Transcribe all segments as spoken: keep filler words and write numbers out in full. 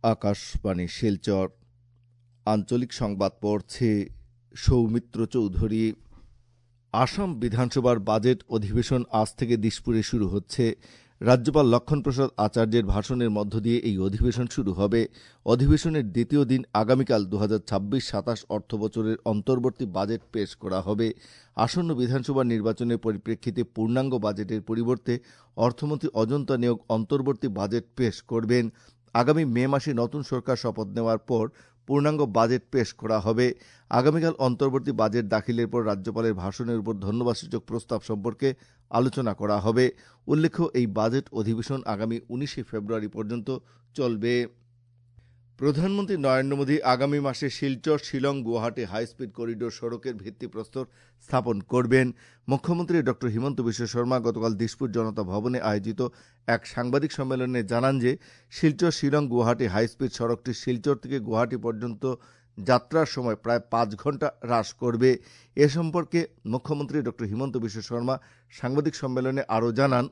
আকাশবাণী শিলচর আঞ্চলিক সংবাদ পড়ছে সৌমিত্র চৌধুরী। আসাম বিধানসভার বাজেট অধিবেশন আজ থেকে দিশপুরে শুরু হচ্ছে। রাজ্যপাল লক্ষণপ্রসাদ আচার্যের ভাষণের মধ্য দিয়ে এই অধিবেশন শুরু হবে। অধিবেশনের দ্বিতীয় দিন আগামীকাল দু হাজার ছাব্বিশ সাতাশ অর্থ বছরের অন্তর্বর্তী বাজেট পেশ করা হবে। আসন্ন বিধানসভা নির্বাচনের পরিপ্রেক্ষিতে পূর্ণাঙ্গ বাজেটের পরিবর্তে অর্থমন্ত্রী অজন্তা নিয়োগ অন্তর্বর্তী বাজেট পেশ করবেন। আগামী মে মাসে নতুন সরকার শপথ নেওয়ার পর পূর্ণাঙ্গ বাজেট পেশ করা হবে। আগামীকাল অন্তর্বর্তী বাজেট দাখিলের পর রাজ্যপালের ভাষণের উপর ধন্যবাদসূচক প্রস্তাব সম্পর্কে আলোচনা করা হবে। উল্লেখ্য, এই বাজেট অধিবেশন আগামী উনিশে ফেব্রুয়ারি পর্যন্ত চলবে। প্রধানমন্ত্রী নরেন্দ্র মোদী আগামী মাসে শিলচর শিলং গুয়াহাটি হাইস্পিড করিডোর সড়কের ভিত্তিপ্রস্তর স্থাপন করবেন। মুখ্যমন্ত্রী ড হিমন্ত বিশ্ব শর্মা গতকাল দিশপুর জনতা ভবনে আয়োজিত এক সাংবাদিক সম্মেলনে জানান যে শিলচর শিলং গুয়াহাটি হাইস্পিড সড়কটি শিলচর থেকে গুয়াহাটি পর্যন্ত যাত্রার সময় প্রায় পাঁচ ঘন্টা হ্রাস করবে। এ সম্পর্কে মুখ্যমন্ত্রী ড হিমন্ত বিশ্ব শর্মা সাংবাদিক সম্মেলনে আরও জানান,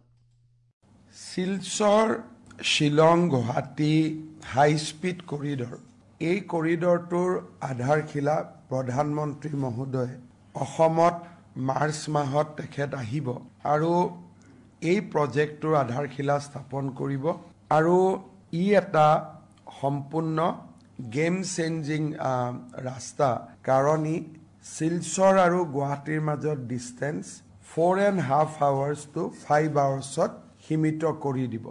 Silchar Shillong Guwahati high speed corridor এই কৰিডৰটোৰ আধাৰশিলা প্ৰধানমন্ত্ৰী মহোদয়ে অসমত মাৰ্চ মাহত তেখেত আহিব আৰু এই প্ৰজেক্টটোৰ আধাৰশিলা স্থাপন কৰিব আৰু ই এটা সম্পূৰ্ণ গেম চেঞ্জিং ৰাস্তা, কাৰণ ই শিলচৰ আৰু গুৱাহাটীৰ মাজত distance four and half hours to five আৱাৰ্ছত সীমিত কৰি দিব।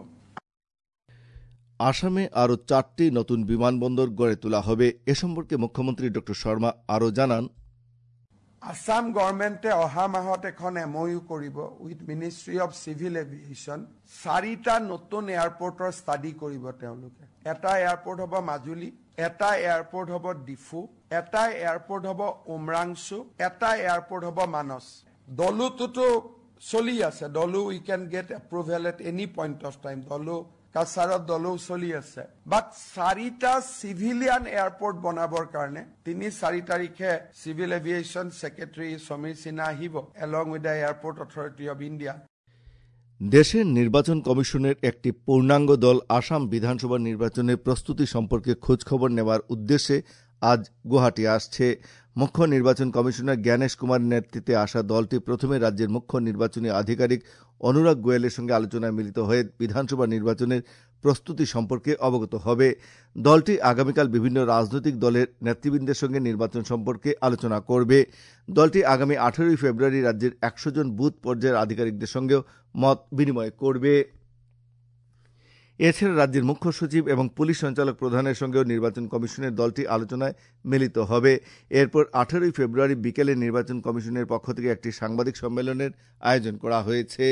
আসামে আরও চারটি নতুন বিমানবন্দর গড়ে তোলা হবে। এ সম্পর্কে মুখ্যমন্ত্রী ড শর্মা আরও জানান, আসাম গভৰ্ণমেণ্টে অহা মাহত এখন এম অ' ইউ কৰিব with ministry of civil aviation. চাৰিটা নতুন এয়াৰপৰ্টৰ ষ্টাডি কৰিব তেওঁলোকে। এটা এয়াৰপৰ্ট হ'ব মাজুলী, এটা এয়াৰপৰ্ট হ'ব ডিফু, এটা এয়াৰপৰ্ট হ'ব উমৰাংচু, এটা এয়াৰপৰ্ট হ'ব মানস। দলোটোতো চলি আছে, দলো we can get approval at any point of time, দলো কাছাৰত দলো চলি আছে। বাট চাৰিটা চিভিলিয়ান এয়াৰপৰ্ট বনাবৰ কাৰণে তিনি চাৰি তাৰিখে civil aviation secretary Samir Sinha আহিব along with the airport authority of India. দেশের নির্বাচন কমিশনের একটি পূর্ণাঙ্গ দল আসাম বিধানসভা নির্বাচনের প্রস্তুতি সম্পর্কে খোঁজখবর নেওয়ার উদ্দেশ্যে আজ গুয়াহাটি আসছে। মুখ্য নির্বাচন কমিশনার জ্ঞানেশ কুমার নেতৃত্বে আসা দলটি প্রথমে রাজ্যের মুখ্য নির্বাচনী আধিকারিক অনুরাগ গোয়েলের সঙ্গে আলোচনায় মিলিত হয়ে বিধানসভা নির্বাচনের প্রস্তুতি সম্পর্কে অবগত হবে। দলটি আগামীকাল বিভিন্ন রাজনৈতিক দলের নেতৃবৃন্দের সঙ্গে নির্বাচন সম্পর্কে আলোচনা করবে। দলটি আগামী আঠেরোই ফেব্রুয়ারি রাজ্যের একশো জন বুথ পর্যায়ের আধিকারিকদের সঙ্গেও মত বিনিময় করবে। এছাড়া রাজ্যের মুখ্য সচিব এবং পুলিশ সঞ্চালক প্রধানের সঙ্গেও নির্বাচন কমিশনের দলটি আলোচনায় মিলিত হবে। এরপর আঠেরোই ফেব্রুয়ারি বিকেলে নির্বাচন কমিশনের পক্ষ থেকে একটি সাংবাদিক সম্মেলনের আয়োজন করা হয়েছে।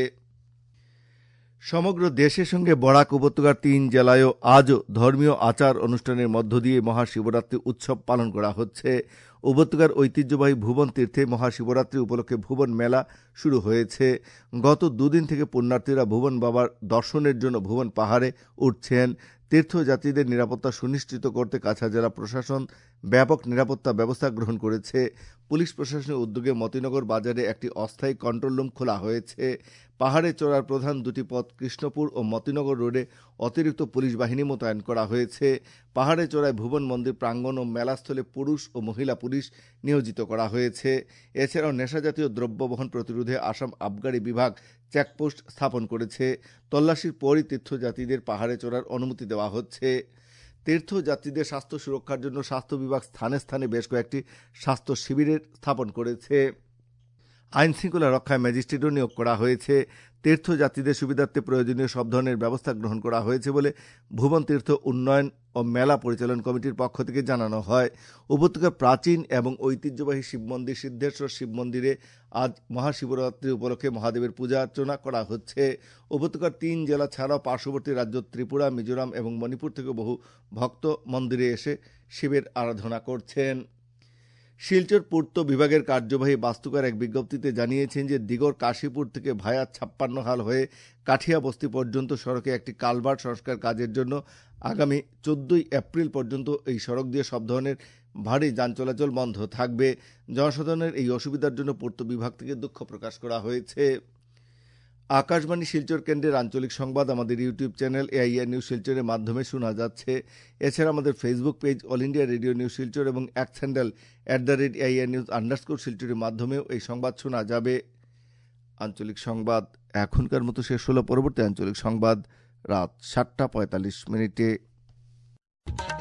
সমগ্র দেশের সঙ্গে বরাক উপত্যকার তিন জেলায়ও আজও ধর্মীয় আচার অনুষ্ঠানের মধ্য দিয়ে মহাশিবরাত্রি উৎসব পালন করা হচ্ছে। উপত্যকার ঐতিহ্যবাহী ভুবন তীর্থে মহাশিবরাত্রি উপলক্ষে ভুবন মেলা শুরু হয়েছে। গত দুদিন থেকে পুণ্যার্থীরা ভুবন বাবার দর্শনের জন্য ভুবন পাহাড়ে উঠছেন। তীর্থযাত্রীদের নিরাপত্তা সুনিশ্চিত করতে কাছাড় জেলা প্রশাসন ব্যাপক নিরাপত্তা ব্যবস্থা গ্রহণ করেছে। পুলিশ প্রশাসনের উদ্যোগে মতিনগর বাজারে একটি অস্থায়ী কন্ট্রোল রুম খোলা হয়েছে। পাহাড়ে চড়ার প্রধান দুটি পথ কৃষ্ণপুর ও মতিনগর রোডে অতিরিক্ত পুলিশ বাহিনী মোতায়েন করা হয়েছে। পাহাড়ে চড়ায় ভুবন মন্দির প্রাঙ্গণ ও মেলাস্থলে পুরুষ ও মহিলা পুলিশ নিয়োজিত করা হয়েছে। এছাড়াও নেশাজাতীয় দ্রব্য বহন প্রতিরোধে আসাম আবগারি বিভাগ চেকপোস্ট স্থাপন করেছে। তল্লাশির পরই তীর্থযাত্রীদের পাহাড়ে চড়ার অনুমতি দেওয়া হচ্ছে। তীর্থযাত্রীদের স্বাস্থ্য সুরক্ষার জন্য স্বাস্থ্য বিভাগ স্থানে স্থানে বেশ কয়েকটি স্বাস্থ্য শিবিরের স্থাপন করেছে। আইন শৃঙ্খলা রক্ষায় ম্যাজিস্ট্রেটও নিয়োগ করা হয়েছে। তীর্থযাত্রীদের সুবিধার্থে প্রয়োজনীয় সব ধরনের ব্যবস্থা গ্রহণ করা হয়েছে বলে ভুবন তীর্থ উন্নয়ন ও মেলা পরিচালন কমিটির পক্ষ থেকে জানানো হয়। উপত্যকার প্রাচীন এবং ঐতিহ্যবাহী শিব মন্দির সিদ্ধেশ্বর শিব মন্দিরে আজ মহাশিবরাত্রি উপলক্ষে মহাদেবের পূজা অর্চনা করা হচ্ছে। উপত্যকার তিন জেলা ছাড়াও পার্শ্ববর্তী রাজ্য ত্রিপুরা, মিজোরাম এবং মণিপুর থেকে বহু ভক্ত মন্দিরে এসে শিবের আরাধনা করছেন। শিলচর পূর্ত বিভাগের কার্যবাহী বাস্তুকার এক বিজ্ঞপ্তিতে জানিয়েছেন যে দিগর কাশীপুর থেকে ভায়া ছাপ্পান্ন হাল হয়ে কাঠিয়া বস্তি পর্যন্ত সড়কে একটি কালভার্ট সংস্কার কাজের জন্য আগামী চোদ্দই এপ্রিল পর্যন্ত এই সড়ক দিয়ে সব ধরনের ভারী যান চলাচল বন্ধ থাকবে। জনসাধারণের এই অসুবিধার জন্য পূর্ত বিভাগ থেকে দুঃখ প্রকাশ করা হয়েছে। আকাশবাণী শিলচর কেন্দ্রের আঞ্চলিক সংবাদ আমাদের ইউটিউব চ্যানেল এআইআর নিউজ শিলচরের মাধ্যমে শোনা যাচ্ছে। এছাড়া আমাদের Facebook page all India radio news Silchar এবং X handle at the rate AIR news underscore শিলচরের মাধ্যমেও এই সংবাদ শোনা যাবে। আঞ্চলিক সংবাদ এখনকার মতো শেষ হলো। পরবর্তী আঞ্চলিক সংবাদ রাত সাতটা পঁয়তাল্লিশ মিনিটে।